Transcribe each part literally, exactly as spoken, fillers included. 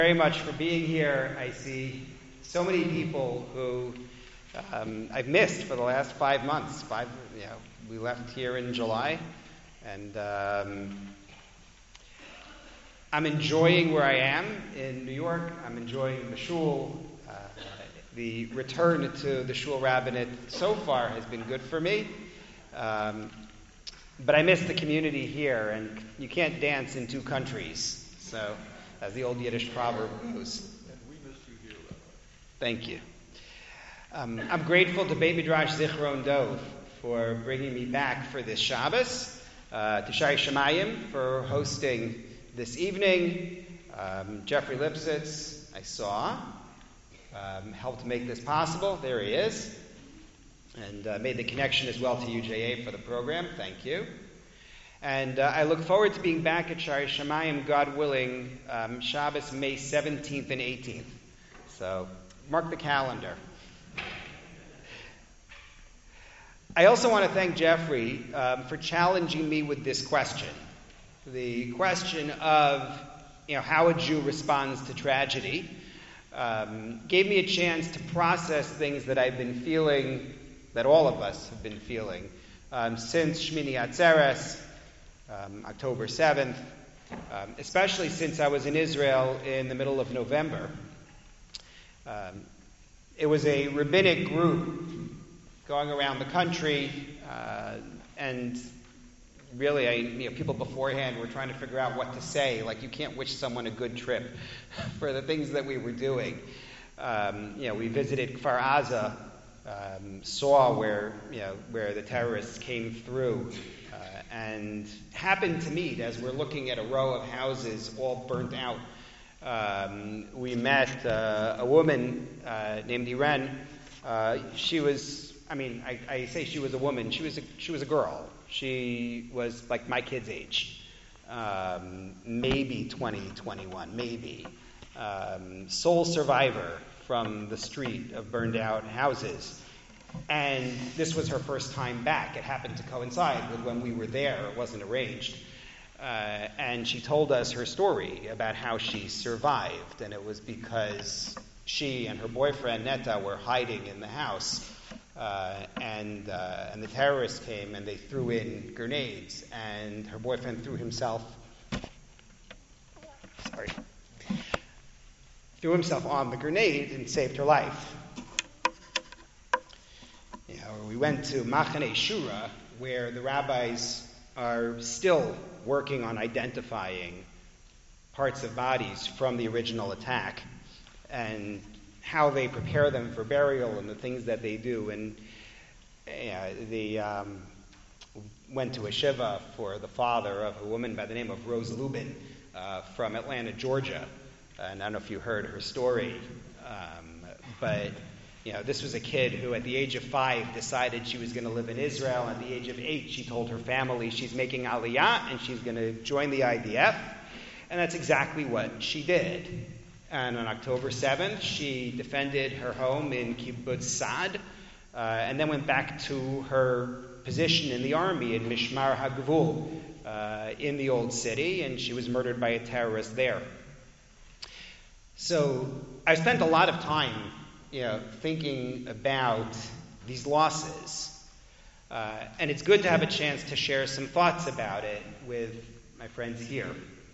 Very much for being here. I see so many people who um, I've missed for the last five months. Five, you know, we left here in July, and um, I'm enjoying where I am in New York. I'm enjoying the shul. Uh, the return to the shul rabbinate so far has been good for me, um, but I miss the community here, and you can't dance in two countries. So, as the old Yiddish proverb goes. And we miss you here, Rabbi. Thank you. Um, I'm grateful to Beit Midrash Zichron Dov for bringing me back for this Shabbos, uh, to Shai Shemayim for hosting this evening. Um, Jeffrey Lipsitz, I saw, um, helped make this possible. There he is. And uh, made the connection as well to U J A for the program. Thank you. And uh, I look forward to being back at Shai Shemayim, God willing, um, Shabbos, May seventeenth and eighteenth. So, mark the calendar. I also want to thank Jeffrey um, for challenging me with this question. The question of, you know, how a Jew responds to tragedy um, gave me a chance to process things that I've been feeling, that all of us have been feeling, um, since Shmini Atzeres, Um, October seventh, um, especially since I was in Israel in the middle of November. Um, it was a rabbinic group going around the country, uh, and really, I, you know, people beforehand were trying to figure out what to say. Like, you can't wish someone a good trip for the things that we were doing. Um, you know, we visited Kfar Aza, um, saw where you know where the terrorists came through. And happened to meet, as we're looking at a row of houses all burnt out, um, we met uh, a woman uh, named Iren. Uh, she was, I mean, I, I say she was a woman. She was a, she was a girl. She was like my kid's age, um, maybe twenty, twenty-one, maybe. Um, sole survivor from the street of burned out houses. And this was her first time back. It happened to coincide with when we were there. It wasn't arranged. Uh, and she told us her story about how she survived. And it was because she and her boyfriend, Netta, were hiding in the house. Uh, and, uh, and the terrorists came and they threw in grenades. And her boyfriend threw himself... Sorry. Threw himself on the grenade and saved her life. You know, we went to Machane Shura, where the rabbis are still working on identifying parts of bodies from the original attack and how they prepare them for burial and the things that they do. And you know, the um, went to a shiva for the father of a woman by the name of Rose Lubin uh, from Atlanta, Georgia. And I don't know if you heard her story, um, but... You know, this was a kid who at the age of five decided she was going to live in Israel. At the age of eight, she told her family she's making Aliyah and she's going to join the I D F. And that's exactly what she did. And on October seventh, she defended her home in Kibbutz Sad, uh, and then went back to her position in the army in Mishmar HaGvul uh, in the old city, and she was murdered by a terrorist there. So I spent a lot of time You know, thinking about these losses. Uh, and it's good to have a chance to share some thoughts about it with my friends here.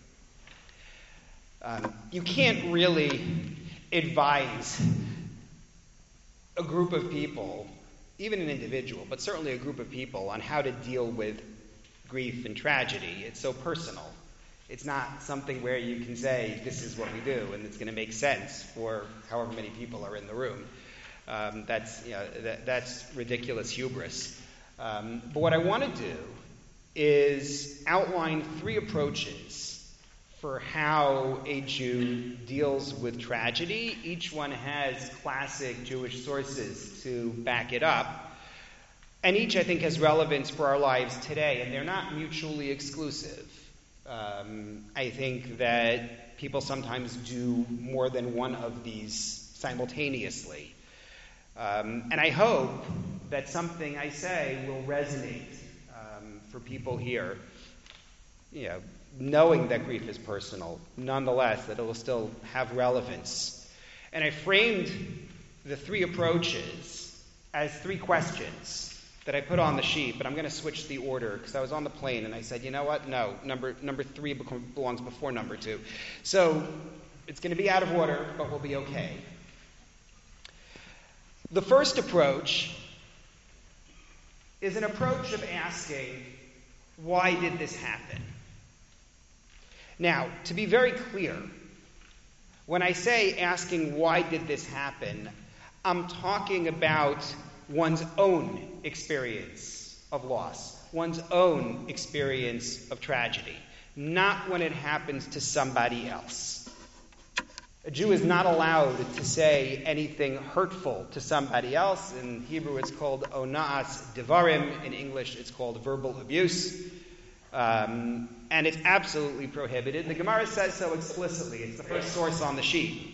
Um, you can't really advise a group of people, even an individual, but certainly a group of people, on how to deal with grief and tragedy. It's so personal. It's not something where you can say, this is what we do, and it's going to make sense for however many people are in the room. Um, that's, you know, that, that's ridiculous hubris. Um, but what I want to do is outline three approaches for how a Jew deals with tragedy. Each one has classic Jewish sources to back it up. And each, I think, has relevance for our lives today, and they're not mutually exclusive. Um, I think that people sometimes do more than one of these simultaneously. Um, and I hope that something I say will resonate um, for people here. You know, knowing that grief is personal, nonetheless, that it will still have relevance. And I framed the three approaches as three questions that I put on the sheet, but I'm going to switch the order because I was on the plane and I said, you know what? No, number number three belongs before number two. So it's going to be out of order, but we'll be okay. The first approach is an approach of asking, why did this happen? Now, to be very clear, when I say asking why did this happen, I'm talking about one's own experience of loss, one's own experience of tragedy, not when it happens to somebody else. A Jew is not allowed to say anything hurtful to somebody else. In Hebrew, it's called ona'as devarim. In English, it's called verbal abuse. Um, and it's absolutely prohibited. The Gemara says so explicitly. It's the first source on the sheet.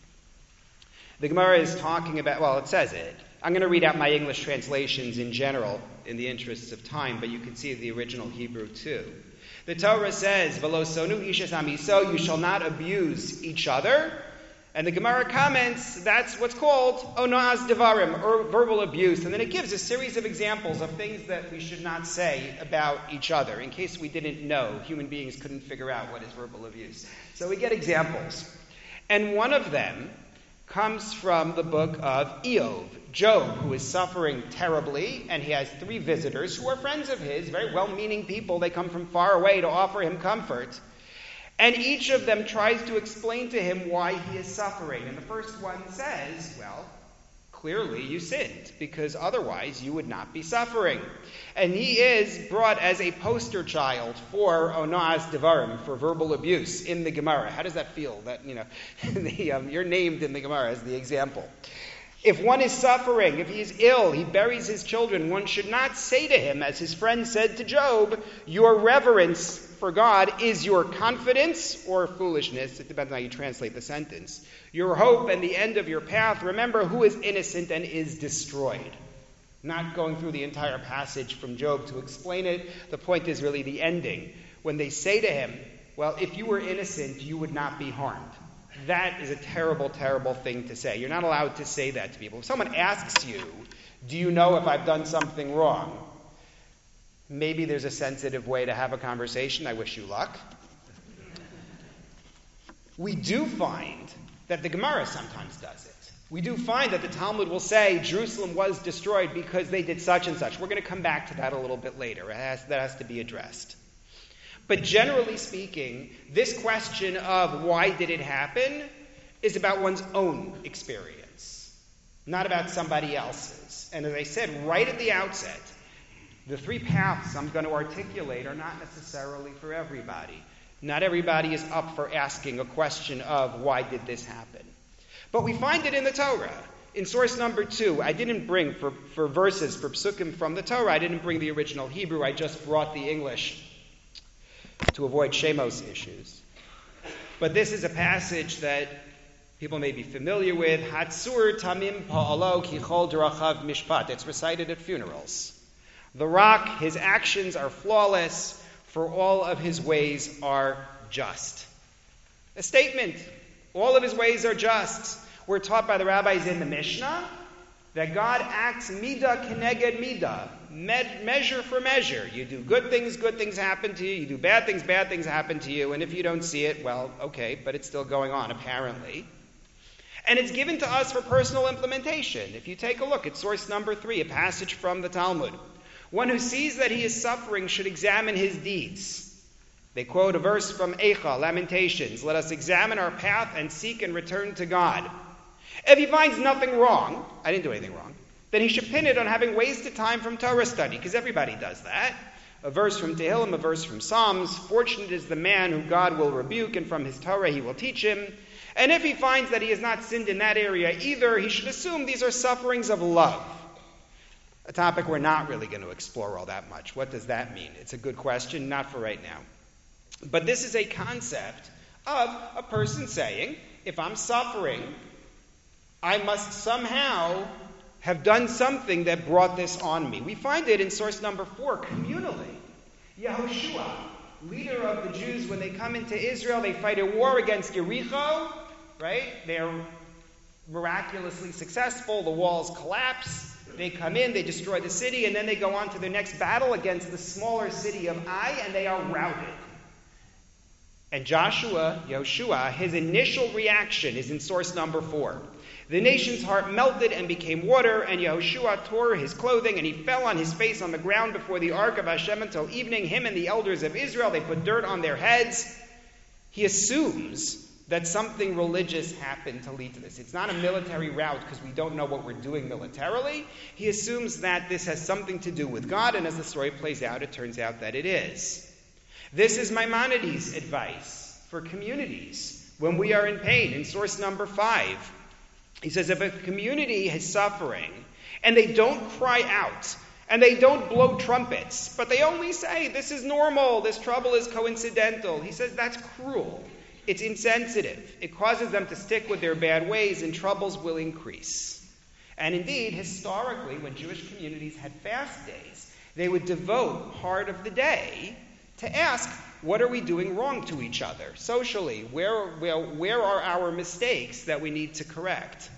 The Gemara is talking about, well, it says it. I'm going to read out my English translations in general in the interests of time, but you can see the original Hebrew too. The Torah says, "V'lo sonu ishes amiso," you shall not abuse each other. And the Gemara comments, that's what's called ona'as devarim, or verbal abuse. And then it gives a series of examples of things that we should not say about each other. In case we didn't know, human beings couldn't figure out what is verbal abuse. So we get examples. And one of them comes from the book of Eov, Job, who is suffering terribly, and he has three visitors who are friends of his, very well-meaning people. They come from far away to offer him comfort. And each of them tries to explain to him why he is suffering. And the first one says, well, clearly you sinned, because otherwise you would not be suffering. And he is brought as a poster child for ona'as devarim, for verbal abuse in the Gemara. How does that feel? That, you know, the, um, you're named in the Gemara as the example. If one is suffering, if he is ill, he buries his children, one should not say to him, as his friend said to Job, your reverence for God is your confidence or foolishness. It depends on how you translate the sentence. Your hope and the end of your path. Remember who is innocent and is destroyed. Not going through the entire passage from Job to explain it. The point is really the ending. When they say to him, well, if you were innocent, you would not be harmed. That is a terrible, terrible thing to say. You're not allowed to say that to people. If someone asks you, do you know if I've done something wrong? Maybe there's a sensitive way to have a conversation. I wish you luck. We do find that the Gemara sometimes does it. We do find that the Talmud will say Jerusalem was destroyed because they did such and such. We're going to come back to that a little bit later. It has, that has to be addressed. But generally speaking, this question of why did it happen is about one's own experience, not about somebody else's. And as I said right at the outset, the three paths I'm going to articulate are not necessarily for everybody. Not everybody is up for asking a question of why did this happen. But we find it in the Torah. In source number two, I didn't bring, for, for verses, for psukim from the Torah, I didn't bring the original Hebrew, I just brought the English to avoid Shemos issues. But this is a passage that people may be familiar with. Hatzur tamim pa'alo kichol derachav mishpat. It's recited at funerals. The rock, his actions are flawless, for all of his ways are just. A statement. All of his ways are just. We're taught by the rabbis in the Mishnah that God acts midah keneged midah, me- measure for measure. You do good things, good things happen to you. You do bad things, bad things happen to you. And if you don't see it, well, okay, but it's still going on, apparently. And it's given to us for personal implementation. If you take a look at source number three, a passage from the Talmud. One who sees that he is suffering should examine his deeds. They quote a verse from Eicha, Lamentations. Let us examine our path and seek and return to God. If he finds nothing wrong, I didn't do anything wrong, then he should pin it on having wasted time from Torah study, because everybody does that. A verse from Tehillim, a verse from Psalms. Fortunate is the man whom God will rebuke, and from his Torah he will teach him. And if he finds that he has not sinned in that area either, he should assume these are sufferings of love. A topic we're not really going to explore all that much. What does that mean? It's a good question, not for right now. But this is a concept of a person saying, if I'm suffering, I must somehow have done something that brought this on me. We find it in source number four, communally. Yehoshua, leader of the Jews, when they come into Israel, they fight a war against Jericho, right? They're miraculously successful. The walls collapse. They come in, they destroy the city, and then they go on to their next battle against the smaller city of Ai, and they are routed. And Joshua, Yoshua, his initial reaction is in source number four. The nation's heart melted and became water, and Yehoshua tore his clothing, and he fell on his face on the ground before the ark of Hashem until evening. Him and the elders of Israel, they put dirt on their heads. He assumes that something religious happened to lead to this. It's not a military rout because we don't know what we're doing militarily. He assumes that this has something to do with God, and as the story plays out, it turns out that it is. This is Maimonides' advice for communities when we are in pain. In source number five, he says, if a community is suffering and they don't cry out and they don't blow trumpets, but they only say, this is normal, this trouble is coincidental, he says that's cruel. It's insensitive. It causes them to stick with their bad ways, and troubles will increase. And indeed, historically, when Jewish communities had fast days, they would devote part of the day to ask, what are we doing wrong to each other socially? Where, where, where are our mistakes that we need to correct?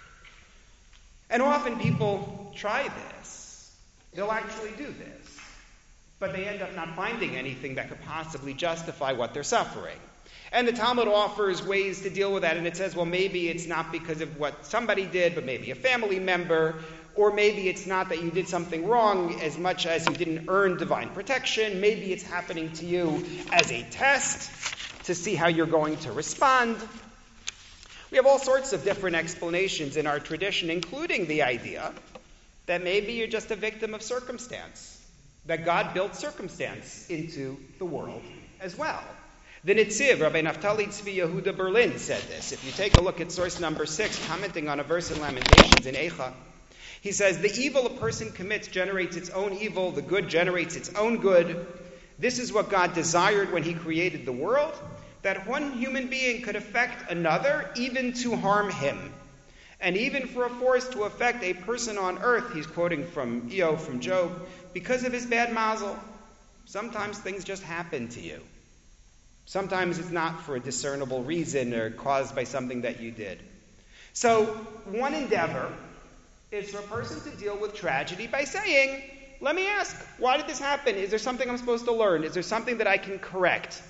And often people try this. They'll actually do this. But they end up not finding anything that could possibly justify what they're suffering. And the Talmud offers ways to deal with that, and it says, well, maybe it's not because of what somebody did, but maybe a family member, or maybe it's not that you did something wrong as much as you didn't earn divine protection. Maybe it's happening to you as a test to see how you're going to respond. We have all sorts of different explanations in our tradition, including the idea that maybe you're just a victim of circumstance, that God built circumstance into the world as well. The Nitziv, Rabbi Naftali Tzvi Yehuda Berlin, said this. If you take a look at source number six, commenting on a verse in Lamentations in Eicha, he says, the evil a person commits generates its own evil, the good generates its own good. This is what God desired when he created the world, that one human being could affect another, even to harm him. And even for a force to affect a person on earth, he's quoting from Eo, from Job, because of his bad mazel. Sometimes things just happen to you. Sometimes it's not for a discernible reason or caused by something that you did. So one endeavor is for a person to deal with tragedy by saying, let me ask, why did this happen? Is there something I'm supposed to learn? Is there something that I can correct?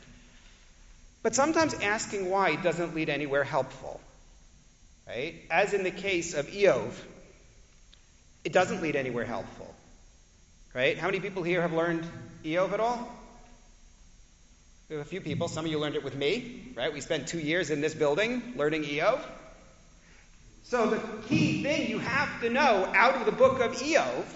But sometimes asking why doesn't lead anywhere helpful. Right? As in the case of Eov, it doesn't lead anywhere helpful. Right? How many people here have learned Eov at all? We have a few people. Some of you learned it with me, right? We spent two years in this building learning Eov. So the key thing you have to know out of the book of Eov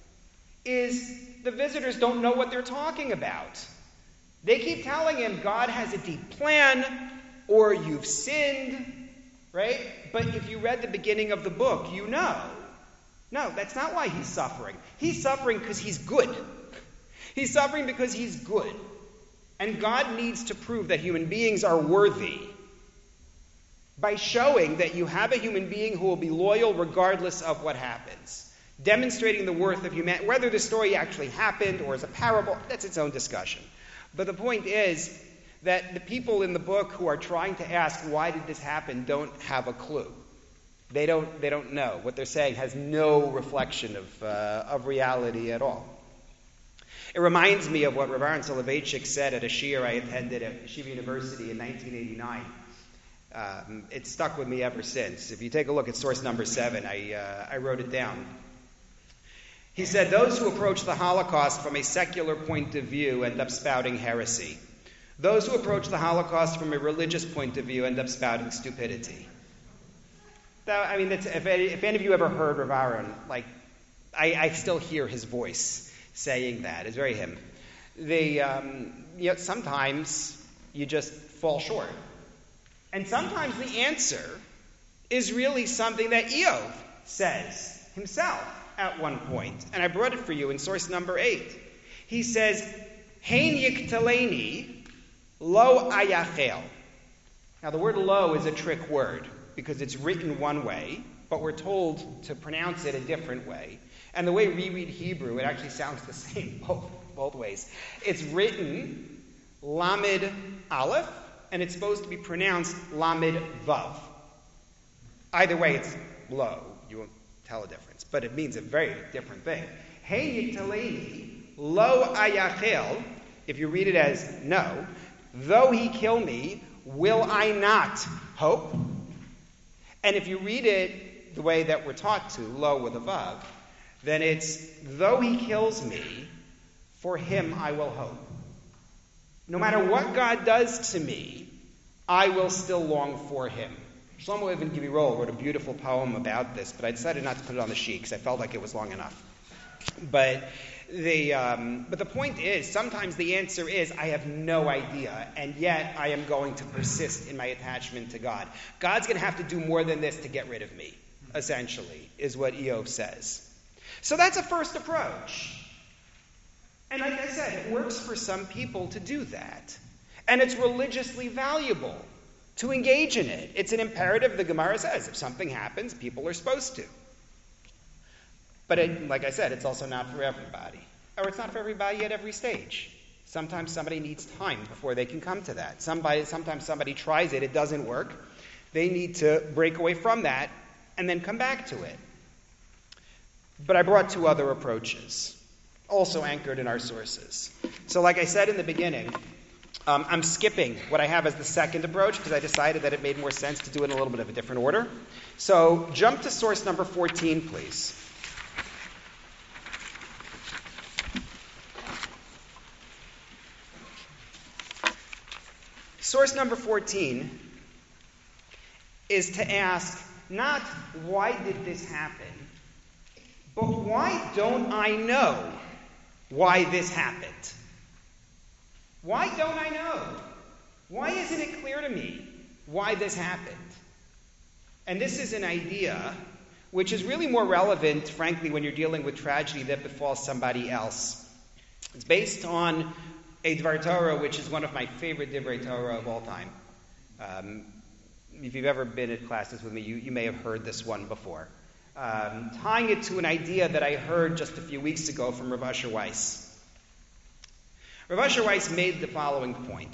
is the visitors don't know what they're talking about. They keep telling him God has a deep plan, or you've sinned, right? But if you read the beginning of the book, you know. No, that's not why he's suffering. He's suffering because he's good. He's suffering because he's good. And God needs to prove that human beings are worthy by showing that you have a human being who will be loyal regardless of what happens. Demonstrating the worth of humanity. Whether the story actually happened or is a parable, that's its own discussion. But the point is that the people in the book who are trying to ask, why did this happen, don't have a clue. They don't, they don't know. What they're saying has no reflection of, uh, of reality at all. It reminds me of what Rav Aaron Soloveitchik said at a shiur I attended at Yeshiva University in nineteen eighty-nine. Um, it's stuck with me ever since. If you take a look at source number seven, I, uh, I wrote it down. He said, those who approach the Holocaust from a secular point of view end up spouting heresy. Those who approach the Holocaust from a religious point of view end up spouting stupidity. That, I mean, that's, if, any, if any of you ever heard Rav Aaron, like, I, I still hear his voice saying that. It's very him. They, um, you know, sometimes you just fall short. And sometimes the answer is really something that Eov says himself at one point. And I brought it for you in source number eight. He says, Hein yiktaleni lo ayachel. Now the word lo is a trick word because it's written one way, but we're told to pronounce it a different way. And the way we read Hebrew, it actually sounds the same both, both ways. It's written Lamed Aleph, and it's supposed to be pronounced Lamed Vav. Either way, it's low. You won't tell a difference, but it means a very different thing. Hey Yitaleni, Lo Ayachel, if you read it as no, though he kill me, will I not hope? And if you read it the way that we're taught to, lo with a vav, then it's, though he kills me, for him I will hope. No matter what God does to me, I will still long for him. Shlomo Ibn Gibirol wrote a beautiful poem about this, but I decided not to put it on the sheet because I felt like it was long enough. But the um, but the point is, sometimes the answer is, I have no idea, and yet I am going to persist in my attachment to God. God's going to have to do more than this to get rid of me, essentially, is what Eov says. So that's a first approach. And like I said, it works for some people to do that. And it's religiously valuable to engage in it. It's an imperative, the Gemara says. If something happens, people are supposed to. But it, like I said, it's also not for everybody. Or it's not for everybody at every stage. Sometimes somebody needs time before they can come to that. Somebody, sometimes somebody tries it, it doesn't work. They need to break away from that and then come back to it. But I brought two other approaches, also anchored in our sources. So like I said in the beginning, um, I'm skipping what I have as the second approach because I decided that it made more sense to do it in a little bit of a different order. So jump to source number fourteen, please. Source number fourteen is to ask not why did this happen, but why don't I know why this happened? Why don't I know? Why isn't it clear to me why this happened? And this is an idea which is really more relevant, frankly, when you're dealing with tragedy that befalls somebody else. It's based on a Dvar Torah, which is one of my favorite Divrei Torah of all time. Um, if you've ever been at classes with me, you, you may have heard this one before. Um, tying it to an idea that I heard just a few weeks ago from Rav Asher Weiss. Rav Asher Weiss made the following point.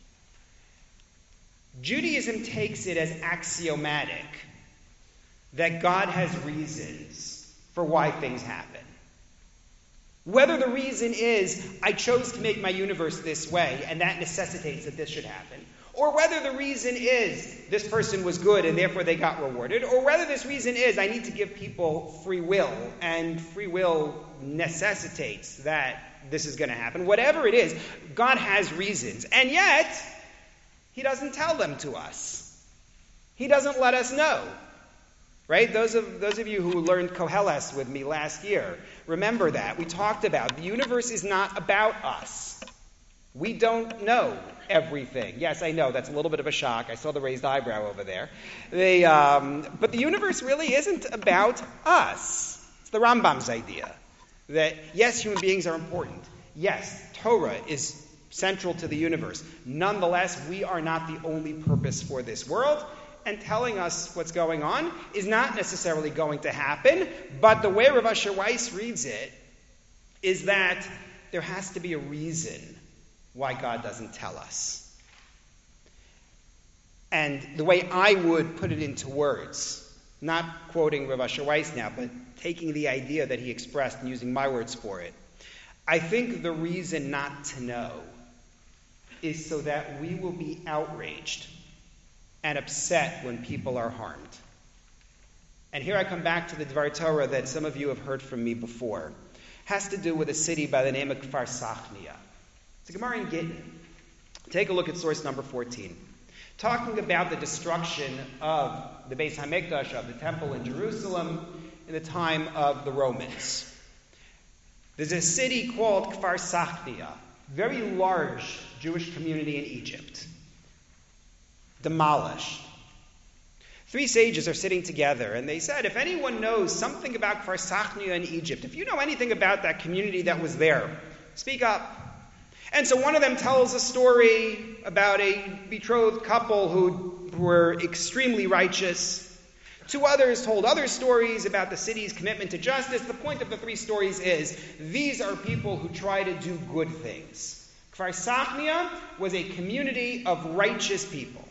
Judaism takes it as axiomatic that God has reasons for why things happen. Whether the reason is, I chose to make my universe this way, and that necessitates that this should happen. Or whether the reason is, this person was good and therefore they got rewarded. Or whether this reason is, I need to give people free will, and free will necessitates that this is going to happen. Whatever it is, God has reasons. And yet, he doesn't tell them to us. He doesn't let us know. Right? Those of those of you who learned Koheles with me last year, remember that. We talked about the universe is not about us. We don't know everything. Yes, I know, that's a little bit of a shock. I saw the raised eyebrow over there. The, um, but the universe really isn't about us. It's the Rambam's idea that, yes, human beings are important. Yes, Torah is central to the universe. Nonetheless, we are not the only purpose for this world. And telling us what's going on is not necessarily going to happen, but the way Rav Asher Weiss reads it is that there has to be a reason why God doesn't tell us. And the way I would put it into words, not quoting Rav Asher Weiss now, but taking the idea that he expressed and using my words for it, I think the reason not to know is so that we will be outraged and upset when people are harmed. And here I come back to the Dvar Torah that some of you have heard from me before. It has to do with a city by the name of Kfar Sachnia. It's a Gemara in Gittin. Take a look at source number fourteen. Talking about the destruction of the Beis HaMikdash, of the temple in Jerusalem, in the time of the Romans. There's a city called Kfar Sachnia, very large Jewish community in Egypt. Demolished. Three sages are sitting together, and they said, if anyone knows something about Kfar Sachnia in Egypt, if you know anything about that community that was there, speak up. And so one of them tells a story about a betrothed couple who were extremely righteous. Two others told other stories about the city's commitment to justice. The point of the three stories is, these are people who try to do good things. Kfar Sachnia was a community of righteous people.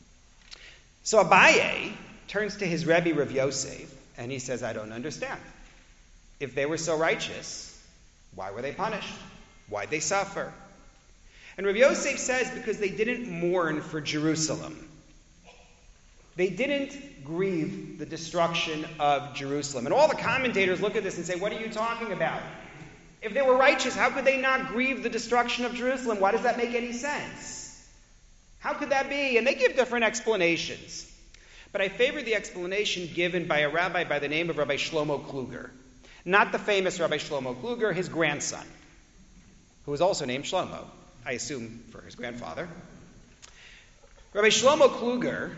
So Abaye turns to his Rebbe Rav Yosef, and he says, I don't understand. If they were so righteous, why were they punished? Why'd they suffer? And Rav Yosef says, because they didn't mourn for Jerusalem. They didn't grieve the destruction of Jerusalem. And all the commentators look at this and say, what are you talking about? If they were righteous, how could they not grieve the destruction of Jerusalem? Why does that make any sense? How could that be? And they give different explanations. But I favor the explanation given by a rabbi by the name of Rabbi Shlomo Kluger. Not the famous Rabbi Shlomo Kluger, his grandson, who was also named Shlomo, I assume for his grandfather. Rabbi Shlomo Kluger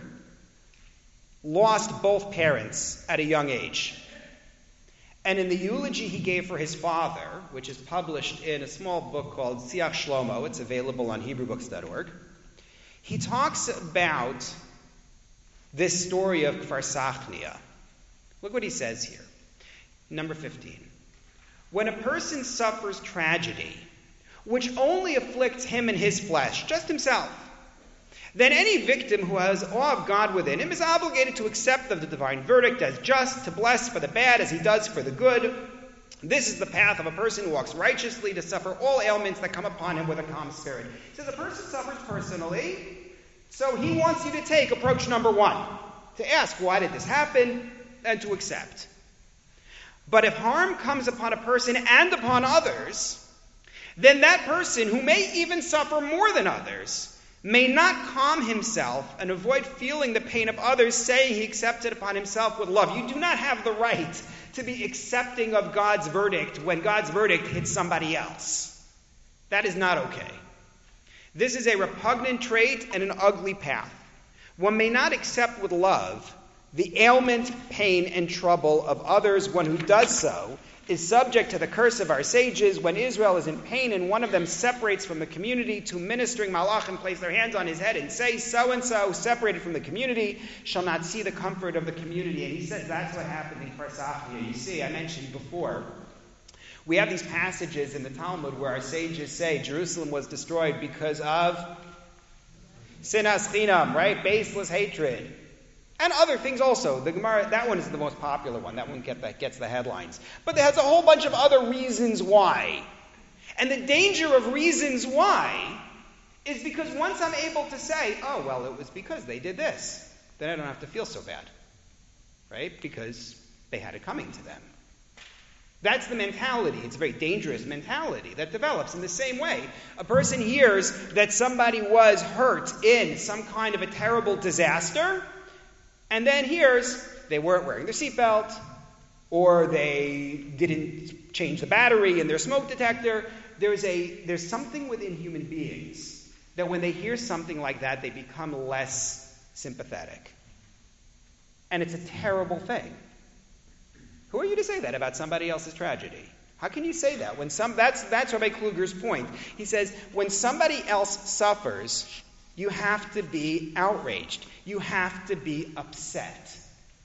lost both parents at a young age. And in the eulogy he gave for his father, which is published in a small book called Siach Shlomo, it's available on Hebrew Books dot org, he talks about this story of Kfar Sachnia. Look what he says here. Number fifteen. When a person suffers tragedy, which only afflicts him and his flesh, just himself, then any victim who has awe of God within him is obligated to accept of the divine verdict as just, to bless for the bad as he does for the good. This is the path of a person who walks righteously to suffer all ailments that come upon him with a calm spirit. He says a person suffers personally, so he wants you to take approach number one, to ask why did this happen, and to accept. But if harm comes upon a person and upon others, then that person, who may even suffer more than others, may not calm himself and avoid feeling the pain of others, saying he accepts it upon himself with love. You do not have the right to be accepting of God's verdict when God's verdict hits somebody else. That is not okay. This is a repugnant trait and an ugly path. One may not accept with love the ailment, pain, and trouble of others. One who does so is subject to the curse of our sages. When Israel is in pain and one of them separates from the community, two ministering malachim place their hands on his head and say, so-and-so, separated from the community, shall not see the comfort of the community. And he says that's what happened in Kfar Sachnia. You see, I mentioned before, we have these passages in the Talmud where our sages say Jerusalem was destroyed because of sinas chinam, right? Baseless hatred. And other things also. The Gemara, that one is the most popular one. That one get that gets the headlines. But it has a whole bunch of other reasons why. And the danger of reasons why is because once I'm able to say, oh, well, it was because they did this, then I don't have to feel so bad. Right? Because they had it coming to them. That's the mentality. It's a very dangerous mentality that develops in the same way. A person hears that somebody was hurt in some kind of a terrible disaster, and then here's they weren't wearing their seatbelt, or they didn't change the battery in their smoke detector. There's a there's something within human beings that when they hear something like that, they become less sympathetic. And it's a terrible thing. Who are you to say that about somebody else's tragedy? How can you say that? When some that's that's Rabbi Kluger's point. He says when somebody else suffers, you have to be outraged. You have to be upset.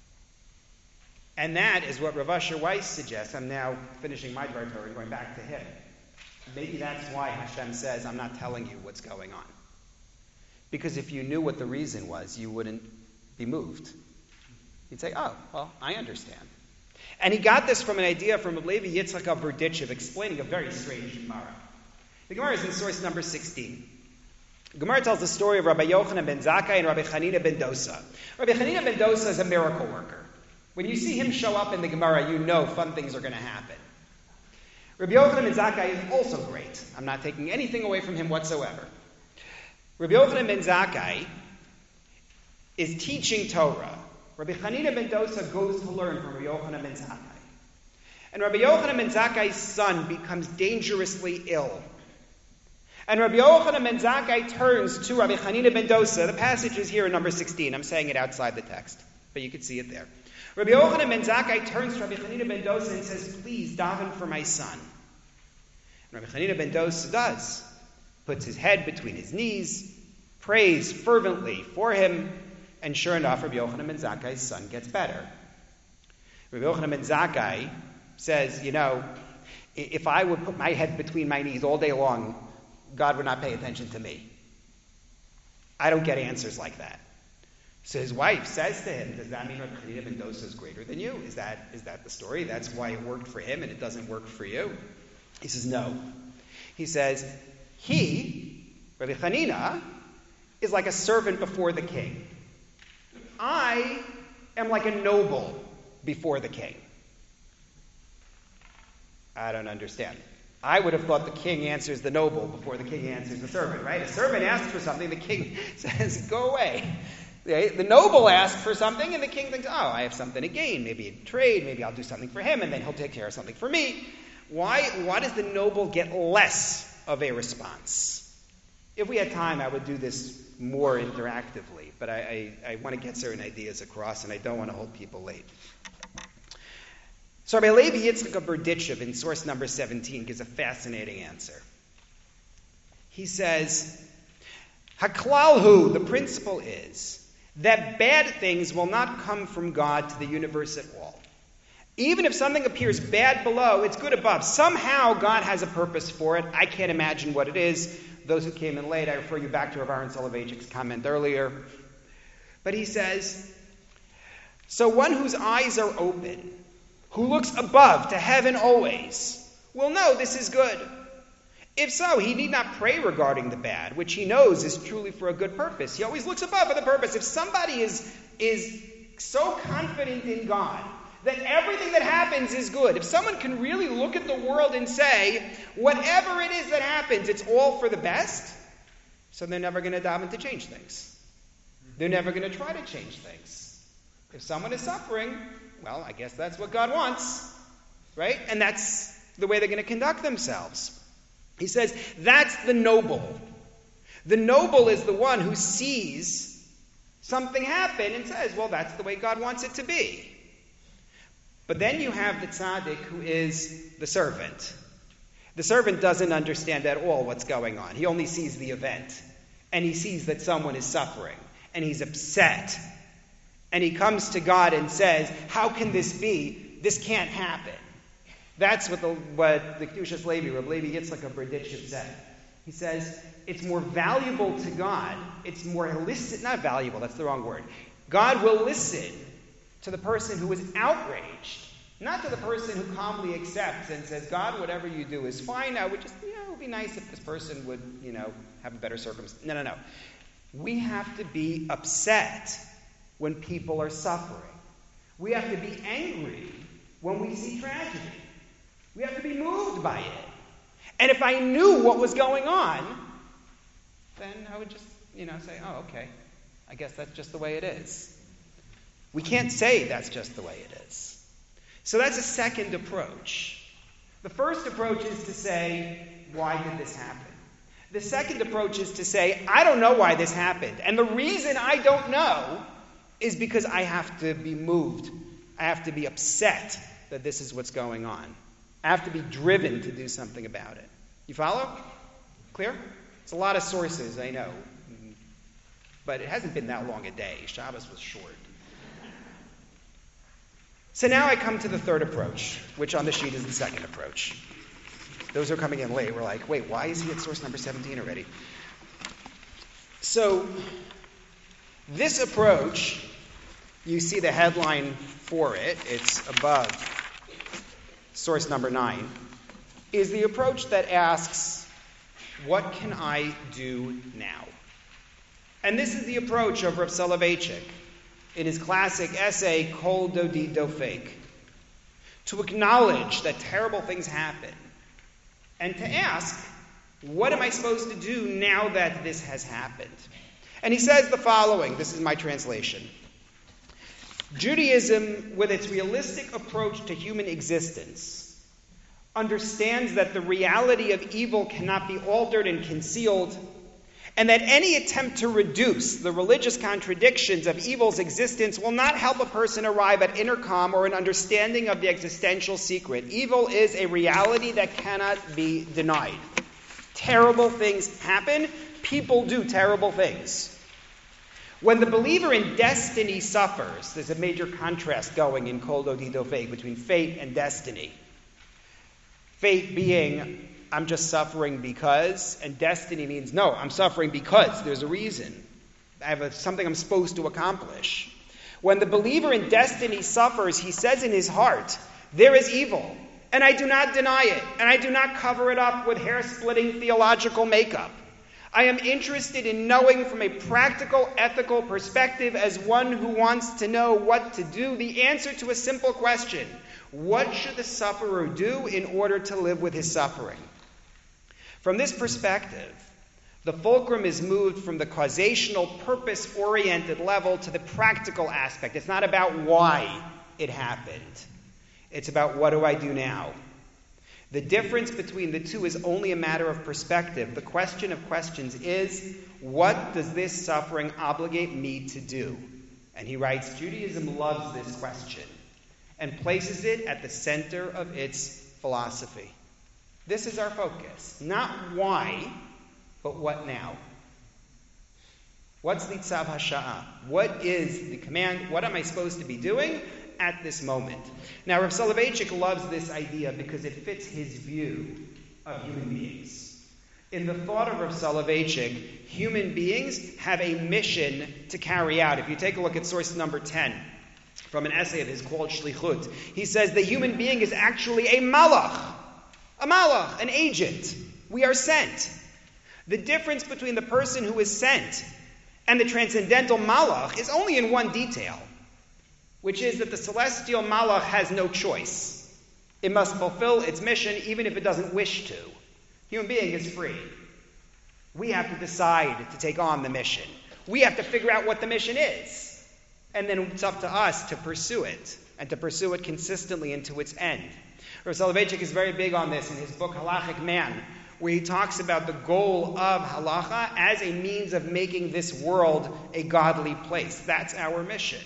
And that is what Rav Asher Weiss suggests. I'm now finishing my Dvar Torah and going back to him. Maybe that's why Hashem says, I'm not telling you what's going on. Because if you knew what the reason was, you wouldn't be moved. You'd say, oh, well, I understand. And he got this from an idea from Levi Yitzchak of Berdichev explaining a very strange Gemara. The Gemara is in source number sixteen. Gemara tells the story of Rabbi Yochanan ben Zakkai and Rabbi Chanina ben Dosa. Rabbi Chanina ben Dosa is a miracle worker. When you see him show up in the Gemara, you know fun things are going to happen. Rabbi Yochanan ben Zakkai is also great. I'm not taking anything away from him whatsoever. Rabbi Yochanan ben Zakkai is teaching Torah. Rabbi Chanina ben Dosa goes to learn from Rabbi Yochanan ben Zakkai. And Rabbi Yochanan ben Zakkai's son becomes dangerously ill. And Rabbi Yochanan ben Zakkai turns to Rabbi Chanina ben Dosa. The passage is here in number sixteen. I'm saying it outside the text, but you can see it there. Rabbi Yochanan ben Zakkai turns to Rabbi Chanina ben Dosa and says, please daven for my son. And Rabbi Chanina ben Dosa does. Puts his head between his knees, prays fervently for him, and sure enough, Rabbi Yochanan ben Zakkai's son gets better. Rabbi Yochanan ben Zakkai says, you know, if I would put my head between my knees all day long, God would not pay attention to me. I don't get answers like that. So his wife says to him, does that mean Rabbi Chanina ben Dosa is greater than you? Is that, is that the story? That's why it worked for him and it doesn't work for you? He says, no. He says, he, Rabbi Chanina, is like a servant before the king. I am like a noble before the king. I don't understand. I would have thought the king answers the noble before the king answers the servant, right? A servant asks for something, the king says, go away. The noble asks for something, and the king thinks, oh, I have something to gain. Maybe a trade, maybe I'll do something for him, and then he'll take care of something for me. Why, why does the noble get less of a response? If we had time, I would do this more interactively, but I, I, I want to get certain ideas across, and I don't want to hold people late. So Rabbi Levi Yitzchak of Berdichev in source number seventeen gives a fascinating answer. He says, Haklalhu, the principle is that bad things will not come from God to the universe at all. Even if something appears bad below, it's good above. Somehow God has a purpose for it. I can't imagine what it is. Those who came in late, I refer you back to Rav Aaron Soloveitchik's comment earlier. But he says, so one whose eyes are open, who looks above to heaven always, will know this is good. If so, he need not pray regarding the bad, which he knows is truly for a good purpose. He always looks above for the purpose. If somebody is, is so confident in God that everything that happens is good, if someone can really look at the world and say, whatever it is that happens, it's all for the best, so they're never going to daven to change things. They're never going to try to change things. If someone is suffering, well, I guess that's what God wants, right? And that's the way they're going to conduct themselves. He says, that's the noble. The noble is the one who sees something happen and says, well, that's the way God wants it to be. But then you have the tzaddik who is the servant. The servant doesn't understand at all what's going on. He only sees the event. And he sees that someone is suffering. And he's upset. And he comes to God and says, how can this be? This can't happen. That's what the, what the Kedushas Levi, Reb Levi Yitzchak of Berdichev said. He says, it's more valuable to God, it's more illicit, not valuable, that's the wrong word. God will listen to the person who is outraged, not to the person who calmly accepts and says, God, whatever you do is fine. I would just, you know, it would be nice if this person would, you know, have a better circumstance. No, no, no. We have to be upset when people are suffering. We have to be angry when we see tragedy. We have to be moved by it. And if I knew what was going on, then I would just, you know, say, oh, okay, I guess that's just the way it is. We can't say that's just the way it is. So that's a second approach. The first approach is to say, why did this happen? The second approach is to say, I don't know why this happened. And the reason I don't know is because I have to be moved. I have to be upset that this is what's going on. I have to be driven to do something about it. You follow? Clear? It's a lot of sources, I know. But it hasn't been that long a day. Shabbos was short. So now I come to the third approach, which on the sheet is the second approach. Those who are coming in late were like, wait, why is he at source number seventeen already? So this approach, you see the headline for it. It's above source number nine, is the approach that asks, what can I do now? And this is the approach of Rav Soloveitchik in his classic essay, Kol Dodi Dofek, to acknowledge that terrible things happen, and to ask, what am I supposed to do now that this has happened? And he says the following, this is my translation. Judaism, with its realistic approach to human existence, understands that the reality of evil cannot be altered and concealed, and that any attempt to reduce the religious contradictions of evil's existence will not help a person arrive at inner calm or an understanding of the existential secret. Evil is a reality that cannot be denied. Terrible things happen. People do terrible things. When the believer in destiny suffers, there's a major contrast going in Kol Dodi Dofek between fate and destiny. Fate being I'm just suffering because, and destiny means, no, I'm suffering because there's a reason. I have a, something I'm supposed to accomplish. When the believer in destiny suffers, he says in his heart, there is evil, and I do not deny it, and I do not cover it up with hair-splitting theological makeup. I am interested in knowing from a practical, ethical perspective as one who wants to know what to do, the answer to a simple question. What should the sufferer do in order to live with his suffering? From this perspective, the fulcrum is moved from the causational, purpose-oriented level to the practical aspect. It's not about why it happened. It's about what do I do now? The difference between the two is only a matter of perspective. The question of questions is, what does this suffering obligate me to do? And he writes, Judaism loves this question and places it at the center of its philosophy. This is our focus. Not why, but what now? What's the tzav hasha'ah? What is the command? What am I supposed to be doing at this moment? Now, Rav Soloveitchik loves this idea because it fits his view of human beings. In the thought of Rav Soloveitchik, human beings have a mission to carry out. If you take a look at source number ten, from an essay of his called Shlichut, he says the human being is actually a malach, a malach, an agent. We are sent. The difference between the person who is sent and the transcendental malach is only in one detail, which is that the celestial malach has no choice. It must fulfill its mission even if it doesn't wish to. Human being is free. We have to decide to take on the mission. We have to figure out what the mission is. And then it's up to us to pursue it, and to pursue it consistently and to its end. Rav Soloveitchik is very big on this in his book Halachic Man, where he talks about the goal of halacha as a means of making this world a godly place. That's our mission.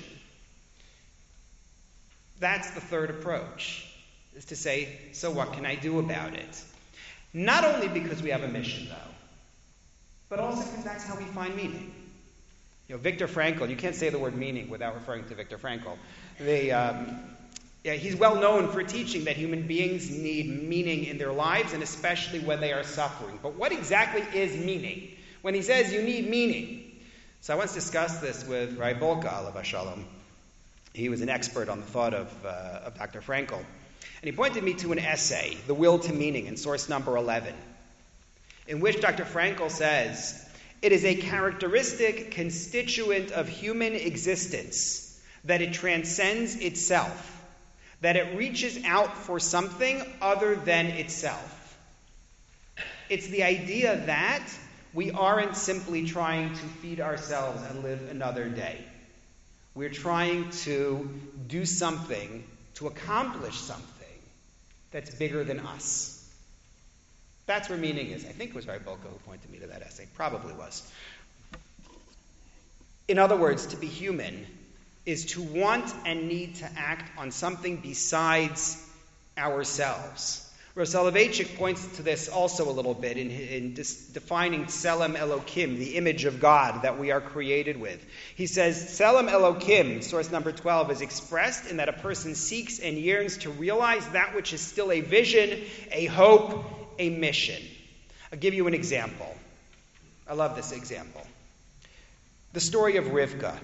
That's the third approach, is to say, so what can I do about it? Not only because we have a mission, though, but also because that's how we find meaning. You know, Viktor Frankl, you can't say the word meaning without referring to Viktor Frankl. They, um, yeah, he's well known for teaching that human beings need meaning in their lives, and especially when they are suffering. But what exactly is meaning? When he says you need meaning. So I once discussed this with Rai Bolka, alav hashalom. He was an expert on the thought of, uh, of Doctor Frankl. And he pointed me to an essay, The Will to Meaning, in source number eleven, in which Doctor Frankl says, it is a characteristic constituent of human existence that it transcends itself, that it reaches out for something other than itself. It's the idea that we aren't simply trying to feed ourselves and live another day. We're trying to do something, to accomplish something that's bigger than us. That's where meaning is. I think it was Rai Bolka who pointed me to that essay. Probably was. In other words, to be human is to want and need to act on something besides ourselves. Rav Soloveitchik points to this also a little bit in, in dis, defining Tselem Elokim, the image of God that we are created with. He says, Tselem Elokim, source number twelve, is expressed in that a person seeks and yearns to realize that which is still a vision, a hope, a mission. I'll give you an example. I love this example. The story of Rivka.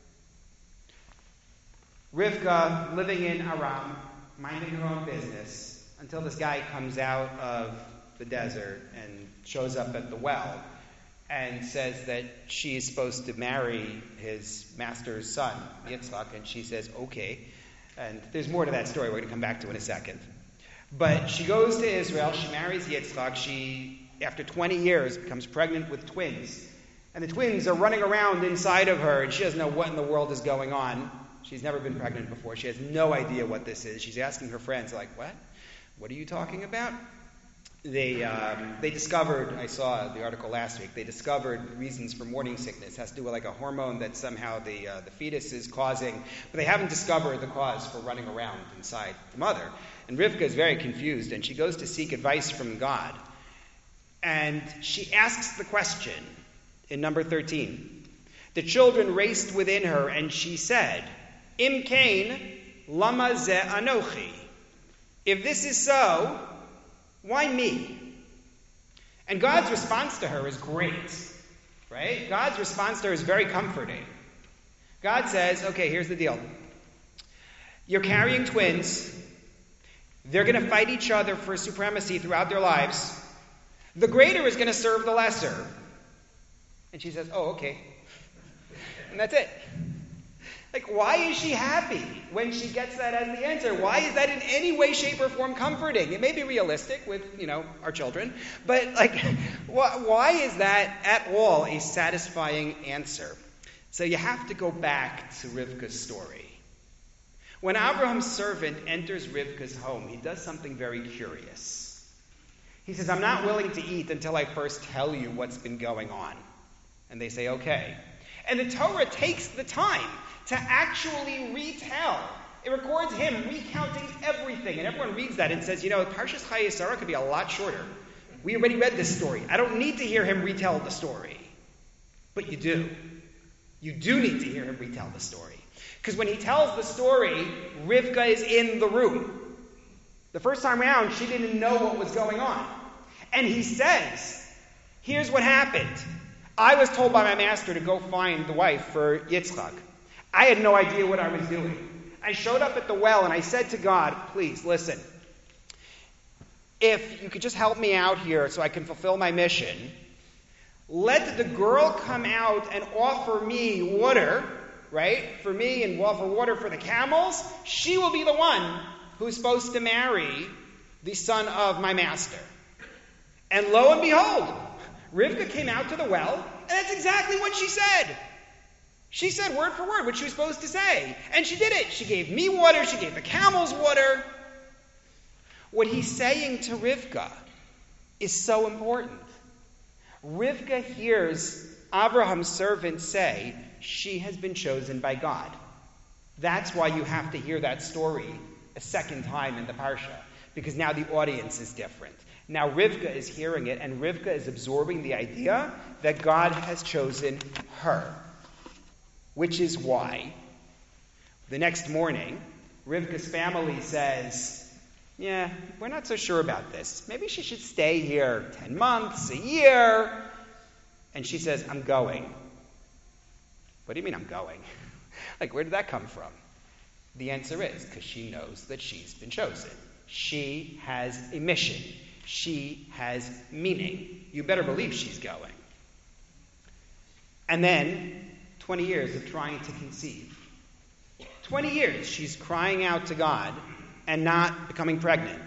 Rivka, living in Aram, minding her own business, until this guy comes out of the desert and shows up at the well and says that she is supposed to marry his master's son, Yitzchak, and she says, okay. And there's more to that story we're going to come back to in a second. But she goes to Israel, she marries Yitzchak, she, after twenty years, becomes pregnant with twins. And the twins are running around inside of her, and she doesn't know what in the world is going on. She's never been pregnant before. She has no idea what this is. She's asking her friends, like, what? What are you talking about? They um, they discovered, I saw the article last week, they discovered reasons for morning sickness. It has to do with like a hormone that somehow the uh, the fetus is causing, but they haven't discovered the cause for running around inside the mother. And Rivka is very confused, and she goes to seek advice from God. And she asks the question in number thirteen. The children raced within her, and she said, Im kain lama ze anochi. If this is so, why me? And God's response to her is great, right? God's response to her is very comforting. God says, okay, here's the deal. You're carrying twins. They're going to fight each other for supremacy throughout their lives. The greater is going to serve the lesser. And she says, oh, okay. And that's it. Like, why is she happy when she gets that as the answer? Why is that in any way, shape, or form comforting? It may be realistic with, you know, our children, but, like, why is that at all a satisfying answer? So you have to go back to Rivka's story. When Abraham's servant enters Rivka's home, he does something very curious. He says, I'm not willing to eat until I first tell you what's been going on. And they say, okay. And the Torah takes the time to actually retell. It records him recounting everything. And everyone reads that and says, you know, Parshas Chayei Sarah could be a lot shorter. We already read this story. I don't need to hear him retell the story. But you do. You do need to hear him retell the story. Because when he tells the story, Rivka is in the room. The first time around, she didn't know what was going on. And he says, here's what happened. I was told by my master to go find the wife for Yitzchak. I had no idea what I was doing. I showed up at the well and I said to God, please, listen. If you could just help me out here so I can fulfill my mission, let the girl come out and offer me water, right, for me and offer water for the camels. She will be the one who's supposed to marry the son of my master. And lo and behold, Rivka came out to the well, and that's exactly what she said. She said word for word what she was supposed to say. And she did it. She gave me water. She gave the camels water. What he's saying to Rivka is so important. Rivka hears Abraham's servant say, she has been chosen by God. That's why you have to hear that story a second time in the Parsha, because now the audience is different. Now Rivka is hearing it, and Rivka is absorbing the idea that God has chosen her. Which is why the next morning, Rivka's family says, yeah, we're not so sure about this. Maybe she should stay here ten months, a year. And she says, I'm going. What do you mean I'm going? Like, where did that come from? The answer is because she knows that she's been chosen. She has a mission. She has meaning. You better believe she's going. And then twenty years of trying to conceive. twenty years she's crying out to God and not becoming pregnant.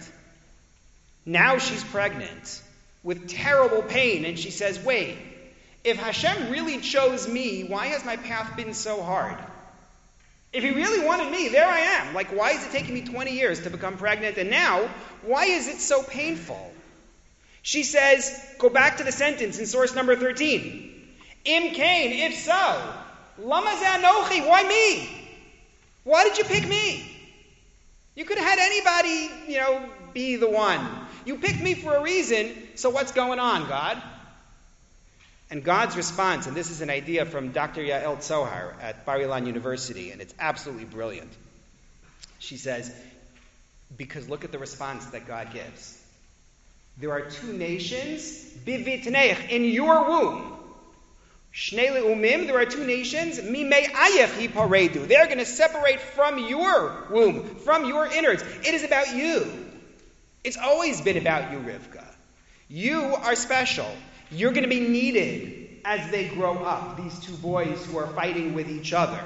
Now she's pregnant with terrible pain, and she says, wait, if Hashem really chose me, why has my path been so hard? If he really wanted me, there I am. Like, why is it taking me twenty years to become pregnant? And now, why is it so painful? She says, go back to the sentence in source number thirteen. Im Kain, if so, Lama Zanochi, why me? Why did you pick me? You could have had anybody, you know, be the one. You picked me for a reason, so what's going on, God? And God's response, and this is an idea from Doctor Yael Tzohar at Bar Ilan University, and it's absolutely brilliant. She says, because look at the response that God gives. There are two nations, bivitneich, in your womb. Shnei le'umim, there are two nations, mimei ayef hiparedu. They're going to separate from your womb, from your innards. It is about you. It's always been about you, Rivka. You are special. You're going to be needed as they grow up, these two boys who are fighting with each other.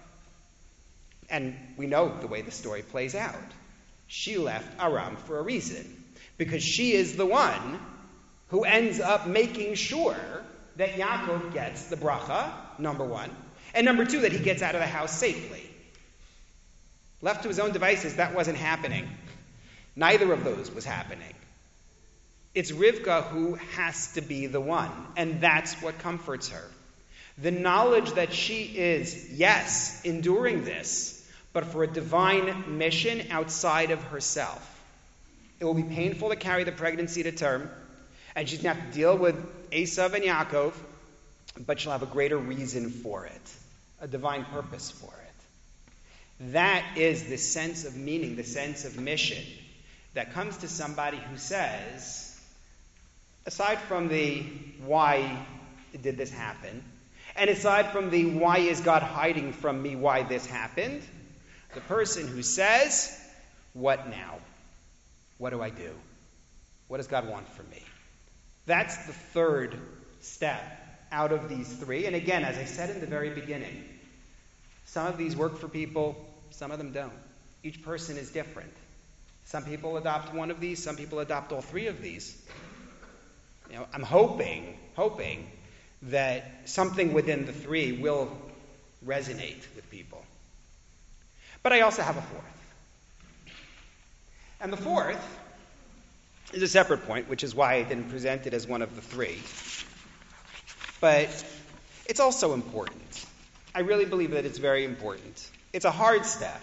And we know the way the story plays out. She left Aram for a reason, because she is the one who ends up making sure that Yaakov gets the bracha, number one, and number two, that he gets out of the house safely. Left to his own devices, that wasn't happening. Neither of those was happening. It's Rivka who has to be the one, and that's what comforts her. The knowledge that she is, yes, enduring this, but for a divine mission outside of herself. It will be painful to carry the pregnancy to term, and she's going to have to deal with Esav and Yaakov, but she'll have a greater reason for it, a divine purpose for it. That is the sense of meaning, the sense of mission that comes to somebody who says, aside from the why did this happen, and aside from the why is God hiding from me why this happened, the person who says, what now? What do I do? What does God want from me? That's the third step out of these three. And again, as I said in the very beginning, some of these work for people, some of them don't. Each person is different. Some people adopt one of these, some people adopt all three of these. You know, I'm hoping, hoping that something within the three will resonate with people. But I also have a fourth. And the fourth is a separate point, which is why I didn't present it as one of the three. But it's also important. I really believe that it's very important. It's a hard step.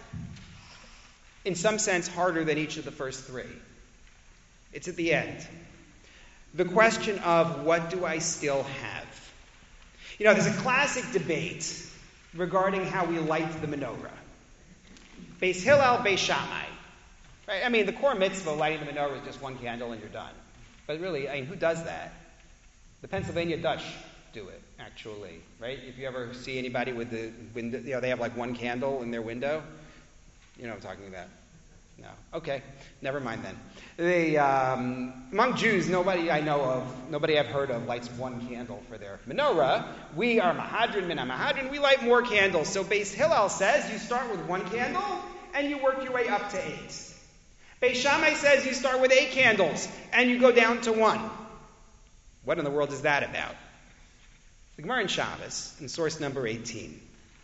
In some sense, harder than each of the first three. It's at the end. The question of, what do I still have? You know, there's a classic debate regarding how we light the menorah. Beis Hillel, Beis Shammai. Right? I mean, the core mitzvah of lighting the menorah is just one candle and you're done. But really, I mean, who does that? The Pennsylvania Dutch do it, actually. Right? If you ever see anybody with the window, you know, they have like one candle in their window. You know what I'm talking about? No. Okay. Never mind then. The, um, among Jews, nobody I know of, nobody I've heard of lights one candle for their menorah. We are Mahadran, Mina Mahadran. We light more candles. So Beis Hillel says you start with one candle and you work your way up to eight. Beis Shammai says you start with eight candles and you go down to one. What in the world is that about? The Gemara in Shabbos, in source number eighteen,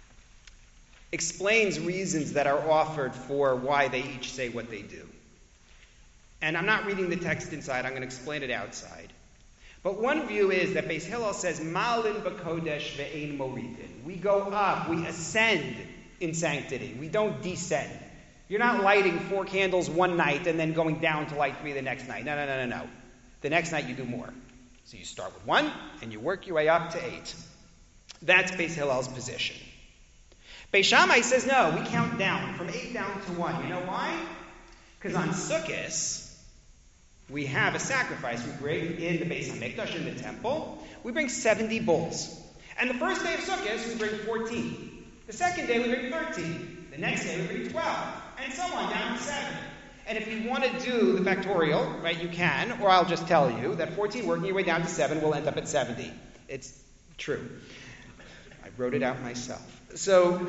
explains reasons that are offered for why they each say what they do. And I'm not reading the text inside, I'm going to explain it outside. But one view is that Beis Hillel says, Malin b'kodesh ve'ein moridin. We go up, we ascend in sanctity. We don't descend. You're not lighting four candles one night and then going down to light three the next night. No, no, no, no, no. The next night you do more. So you start with one and you work your way up to eight. That's Beis Hillel's position. Beis Shammai says, no, we count down, from eight down to one. You know why? Because on Sukkot, we have a sacrifice. We bring in the Beis HaMikdash, in the temple, we bring seventy bulls. And the first day of Sukkot, we bring fourteen. The second day, we bring thirteen. The next day, we bring twelve. And so on, down to seven. And if you want to do the factorial, right, you can, or I'll just tell you that fourteen working your way down to seven will end up at seventy. It's true. I wrote it out myself. So,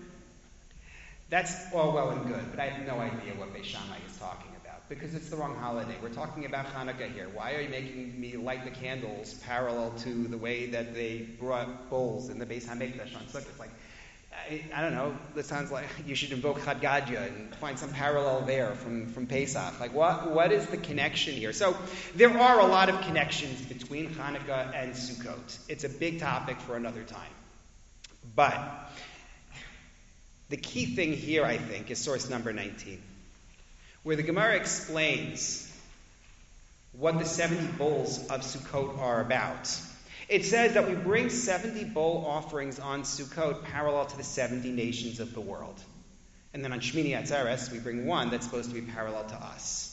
that's all well and good, but I have no idea what Beis Shammai is talking about, because it's the wrong holiday. We're talking about Hanukkah here. Why are you making me light the candles parallel to the way that they brought bowls in the Beis HaMikdash on Sukkot? It's like, I, I don't know, this sounds like you should invoke Chad Gadya and find some parallel there from, from Pesach. Like, what what is the connection here? So, there are a lot of connections between Hanukkah and Sukkot. It's a big topic for another time. But the key thing here, I think, is source number nineteen, where the Gemara explains what the seventy bowls of Sukkot are about. It says that we bring seventy bowl offerings on Sukkot parallel to the seventy nations of the world. And then on Shmini Atzeres, we bring one that's supposed to be parallel to us.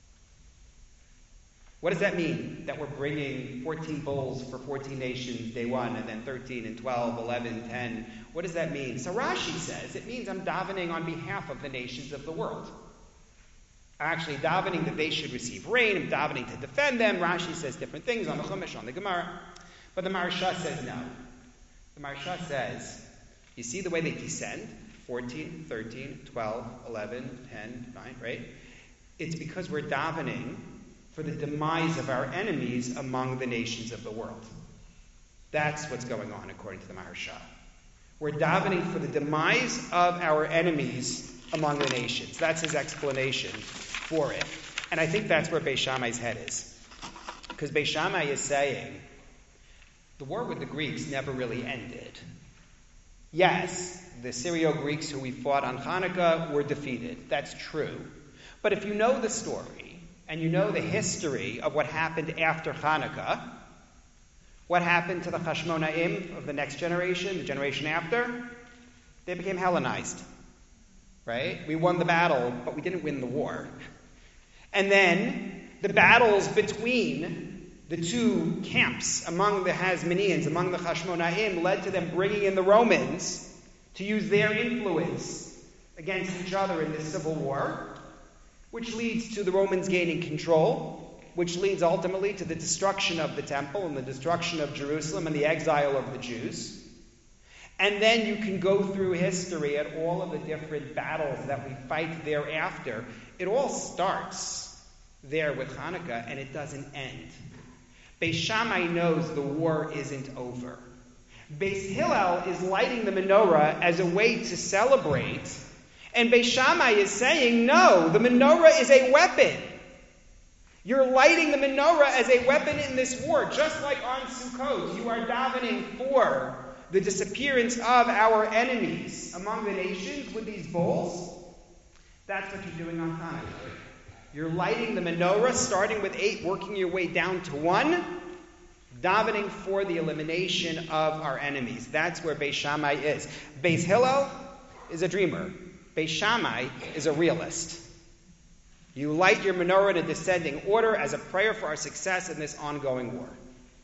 What does that mean? That we're bringing fourteen bowls for fourteen nations day one, and then thirteen and twelve, eleven, ten. What does that mean? So Rashi says it means I'm davening on behalf of the nations of the world. I'm actually davening that they should receive rain. I'm davening to defend them. Rashi says different things on the Chumash, on the Gemara. But the Maharsha says no. The Maharsha says, you see the way they descend? fourteen, thirteen, twelve, eleven, ten, nine, right? It's because we're davening for the demise of our enemies among the nations of the world. That's what's going on according to the Maharsha. We're davening for the demise of our enemies among the nations. That's his explanation for it. And I think that's where Beis Shammai's head is. Because Beis Shammai is saying, the war with the Greeks never really ended. Yes, the Syrio-Greeks who we fought on Hanukkah were defeated. That's true. But if you know the story, and you know the history of what happened after Hanukkah, what happened to the Hashmonaim of the next generation, the generation after? They became Hellenized. Right? We won the battle, but we didn't win the war. And then the battles between the two camps among the Hasmoneans, among the Hashmonaim, led to them bringing in the Romans to use their influence against each other in this civil war, which leads to the Romans gaining control, which leads ultimately to the destruction of the temple and the destruction of Jerusalem and the exile of the Jews. And then you can go through history at all of the different battles that we fight thereafter. It all starts there with Hanukkah, and it doesn't end. Beis Shammai knows the war isn't over. Beis Hillel is lighting the menorah as a way to celebrate, and Beis Shammai is saying, no, the menorah is a weapon. You're lighting the menorah as a weapon in this war, just like on Sukkot. You are davening for the disappearance of our enemies among the nations with these bowls. That's what you're doing on Hanukkah. You're lighting the menorah, starting with eight, working your way down to one, davening for the elimination of our enemies. That's where Beis Shammai is. Beis Hillel is a dreamer. Beis Shammai is a realist. You light your menorah in a descending order as a prayer for our success in this ongoing war.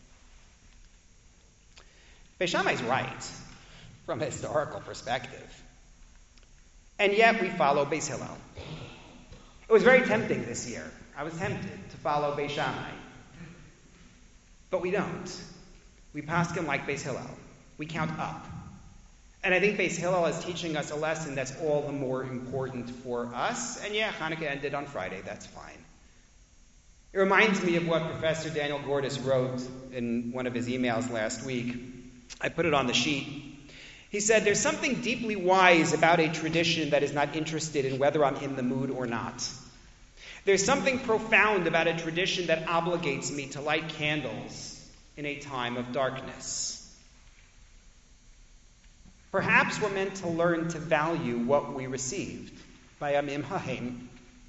Beis Shammai is right from a historical perspective. And yet we follow Beis Hillel. It was very tempting this year. I was tempted to follow Beis Shammai. But we don't. We paskin like Beis Hillel. We count up. And I think Beis Hillel is teaching us a lesson that's all the more important for us. And yeah, Hanukkah ended on Friday. That's fine. It reminds me of what Professor Daniel Gordis wrote in one of his emails last week. I put it on the sheet. He said, there's something deeply wise about a tradition that is not interested in whether I'm in the mood or not. There's something profound about a tradition that obligates me to light candles in a time of darkness. Perhaps we're meant to learn to value what we received by Amim Ha'im.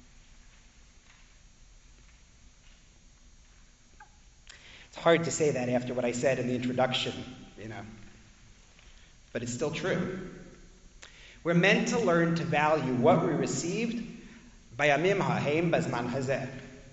It's hard to say that after what I said in the introduction, you know. But it's still true. We're meant to learn to value what we received by Amim Ha'im Bazman Hazeh.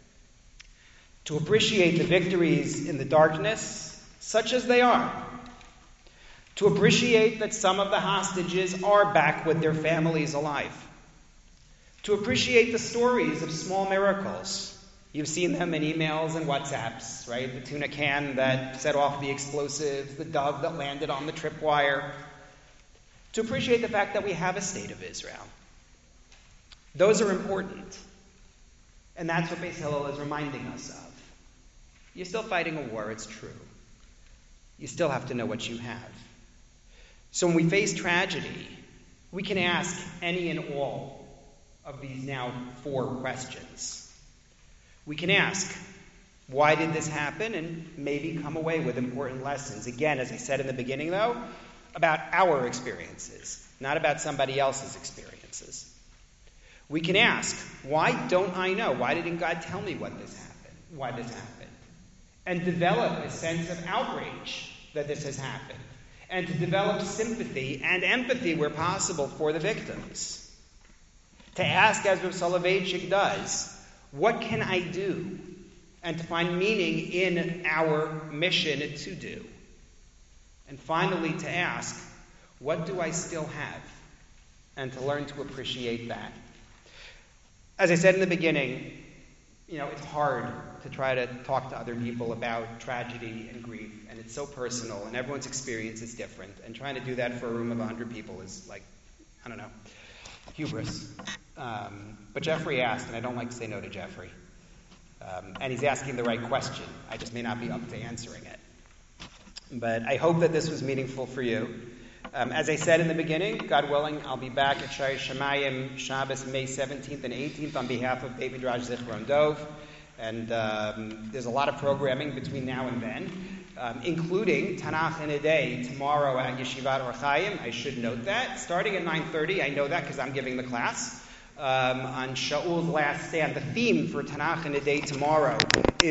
To appreciate the victories in the darkness, such as they are. To appreciate that some of the hostages are back with their families alive. To appreciate the stories of small miracles. You've seen them in emails and WhatsApps, right? The tuna can that set off the explosives, the dove that landed on the tripwire. To appreciate the fact that we have a state of Israel. Those are important. And that's what Beis Hillel is reminding us of. You're still fighting a war, it's true. You still have to know what you have. So when we face tragedy, we can ask any and all of these now four questions. We can ask, why did this happen? And maybe come away with important lessons. Again, as I said in the beginning, though, about our experiences, not about somebody else's experiences. We can ask, why don't I know? Why didn't God tell me what this happened? Why this happened? And develop a sense of outrage that this has happened. And to develop sympathy and empathy where possible for the victims. To ask, as Rav Soloveitchik does, what can I do? And to find meaning in our mission to do. And finally to ask, what do I still have? And to learn to appreciate that. As I said in the beginning, you know, it's hard to try to talk to other people about tragedy and grief, and it's so personal, and everyone's experience is different, and trying to do that for a room of one hundred people is like, I don't know, hubris. Um, but Jeffrey asked, and I don't like to say no to Jeffrey, um, and he's asking the right question. I just may not be up to answering it. But I hope that this was meaningful for you. Um, as I said in the beginning, God willing, I'll be back at Shai Shemayim Shabbos, May seventeenth and eighteenth on behalf of Beit Midrash Zichron Dov. And um, there's a lot of programming between now and then, um, including Tanakh in a Day tomorrow at Yeshivat Or Chaim. I should note that. Starting at nine thirty, I know that because I'm giving the class. Um, on Shaul's Last Stand. The theme for Tanakh in a Day tomorrow is